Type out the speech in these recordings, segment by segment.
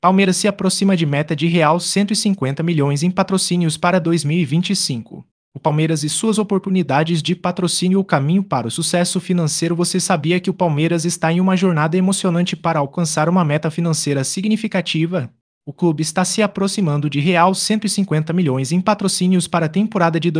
Palmeiras se aproxima de meta de real 150 milhões em patrocínios para 2025. O Palmeiras e suas oportunidades de patrocínio. O caminho para o sucesso financeiro. Você sabia que o Palmeiras está em uma jornada emocionante para alcançar uma meta financeira significativa? O clube está se aproximando de real 150 milhões em patrocínios para a temporada de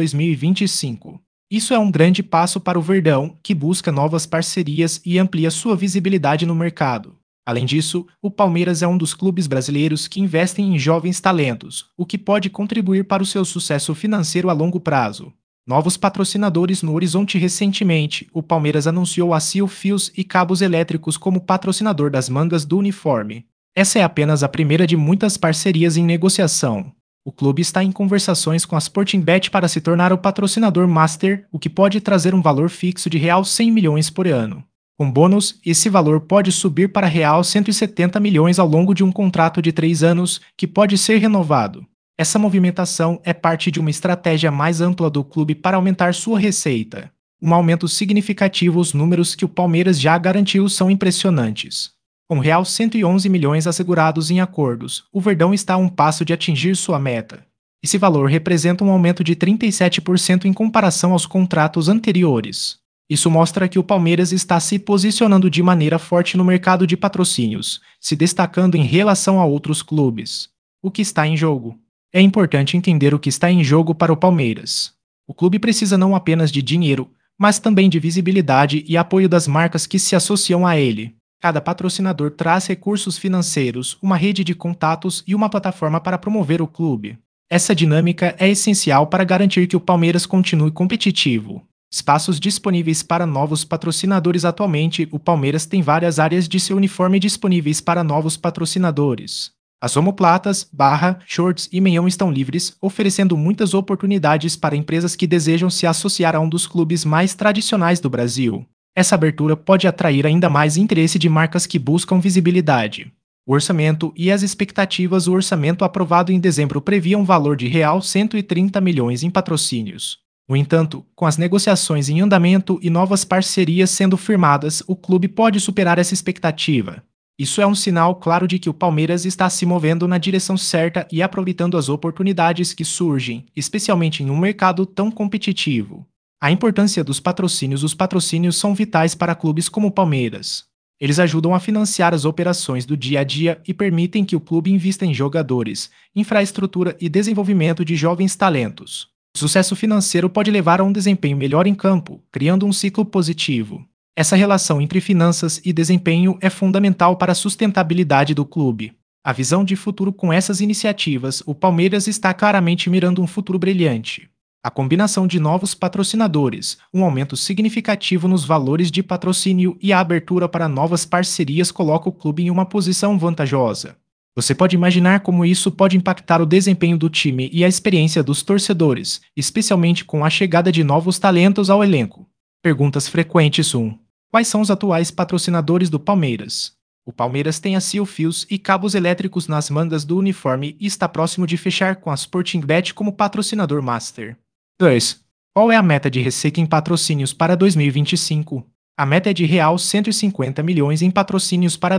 2025. Isso é um grande passo para o Verdão, que busca novas parcerias e amplia sua visibilidade no mercado. Além disso, o Palmeiras é um dos clubes brasileiros que investem em jovens talentos, o que pode contribuir para o seu sucesso financeiro a longo prazo. Novos patrocinadores no horizonte. Recentemente, o Palmeiras anunciou a Sil Fios e Cabos Elétricos como patrocinador das mangas do uniforme. Essa é apenas a primeira de muitas parcerias em negociação. O clube está em conversações com a Sportingbet para se tornar o patrocinador master, o que pode trazer um valor fixo de real 100 milhões por ano. Com bônus, esse valor pode subir para real 170 milhões ao longo de um contrato de 3 anos, que pode ser renovado. Essa movimentação é parte de uma estratégia mais ampla do clube para aumentar sua receita. Um aumento significativo. Os números que o Palmeiras já garantiu são impressionantes. Com real 111 milhões assegurados em acordos, o Verdão está a um passo de atingir sua meta. Esse valor representa um aumento de 37% em comparação aos contratos anteriores. Isso mostra que o Palmeiras está se posicionando de maneira forte no mercado de patrocínios, se destacando em relação a outros clubes. O que está em jogo? É importante entender o que está em jogo para o Palmeiras. O clube precisa não apenas de dinheiro, mas também de visibilidade e apoio das marcas que se associam a ele. Cada patrocinador traz recursos financeiros, uma rede de contatos e uma plataforma para promover o clube. Essa dinâmica é essencial para garantir que o Palmeiras continue competitivo. Espaços disponíveis para novos patrocinadores. Atualmente, o Palmeiras tem várias áreas de seu uniforme disponíveis para novos patrocinadores. As omoplatas, barra, shorts e meião estão livres, oferecendo muitas oportunidades para empresas que desejam se associar a um dos clubes mais tradicionais do Brasil. Essa abertura pode atrair ainda mais interesse de marcas que buscam visibilidade. O orçamento e as expectativas. O orçamento aprovado em dezembro previa um valor de real 130 milhões em patrocínios. No entanto, com as negociações em andamento e novas parcerias sendo firmadas, o clube pode superar essa expectativa. Isso é um sinal claro de que o Palmeiras está se movendo na direção certa e aproveitando as oportunidades que surgem, especialmente em um mercado tão competitivo. A importância dos patrocínios. Os patrocínios são vitais para clubes como o Palmeiras. Eles ajudam a financiar as operações do dia a dia e permitem que o clube invista em jogadores, infraestrutura e desenvolvimento de jovens talentos. O sucesso financeiro pode levar a um desempenho melhor em campo, criando um ciclo positivo. Essa relação entre finanças e desempenho é fundamental para a sustentabilidade do clube. A visão de futuro. Com essas iniciativas, o Palmeiras está claramente mirando um futuro brilhante. A combinação de novos patrocinadores, um aumento significativo nos valores de patrocínio e a abertura para novas parcerias coloca o clube em uma posição vantajosa. Você pode imaginar como isso pode impactar o desempenho do time e a experiência dos torcedores, especialmente com a chegada de novos talentos ao elenco. Perguntas frequentes. 1. Quais são os atuais patrocinadores do Palmeiras? O Palmeiras tem a Sil Fios e Cabos Elétricos nas mangas do uniforme e está próximo de fechar com a Sportingbet como patrocinador master. 2. Qual é a meta de receita em patrocínios para 2025? A meta é de real 150 milhões em patrocínios para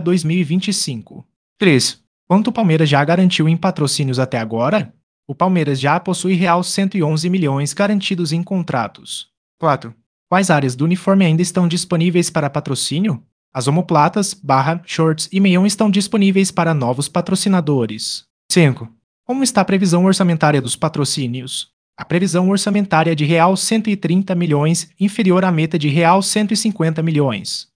2025. 3. Quanto o Palmeiras já garantiu em patrocínios até agora? O Palmeiras já possui real 111 milhões garantidos em contratos. 4. Quais áreas do uniforme ainda estão disponíveis para patrocínio? As omoplatas, barra, shorts e meião estão disponíveis para novos patrocinadores. 5. Como está a previsão orçamentária dos patrocínios? A previsão orçamentária é de real 130 milhões, inferior à meta de real 150 milhões.